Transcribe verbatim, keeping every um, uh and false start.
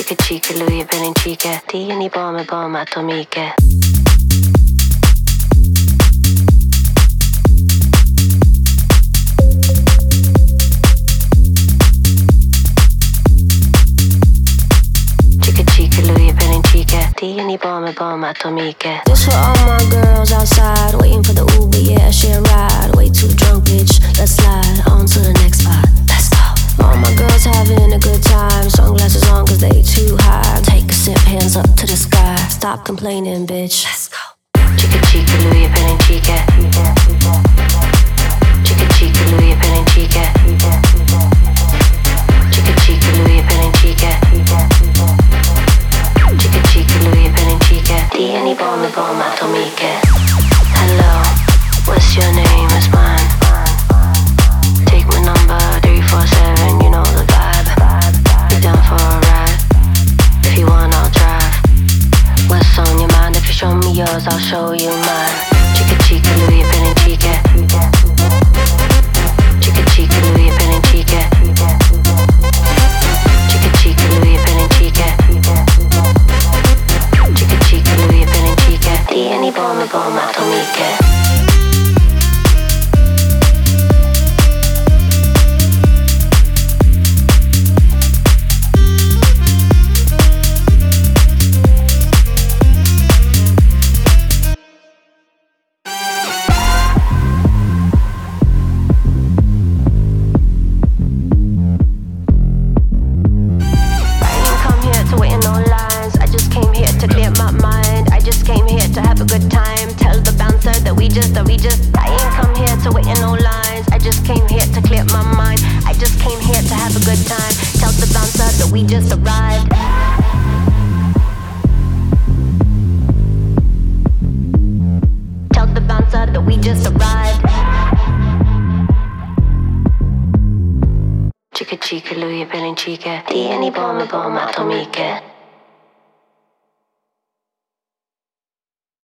Chicka chicka lui e pelinchica, tieni bombe bombe atomiche. Chicka chicka lui e pelinchica, tieni bombe bombe atomiche. This for all my girls outside, waiting for the Uber, yeah, share a ride. Way too drunk, bitch, let's slide on to the next spot. Let's go. All my girls having a good time, sunglasses on cause they too high. Take a sip, hands up to the sky, stop complaining, bitch. Let's go. Chicka chicka lui e pelinchica. Chicka chicka lui e pelinchica. Chicka chicka lui e pelinchica. Chicka chicka lui e pelinchica, tieni bombe bombe atomiche. Hello, what's your name? It's mine. Take my number three four seven, you know the vibe. You down for a ride? If you want, I'll drive. What's on your mind? If you show me yours, I'll show you mine. Chicka chicka lui e pelinchica. Chicka chicka lui e pelinchica. Chicka chicka lui e pelinchica. Chicka chicka lui e pelinchica, tieni bombe bombe atomiche. We just arrived. Tell the bouncer that we just arrived. Chicka chicka lui e pelinchica, tieni bombe bombe atomiche.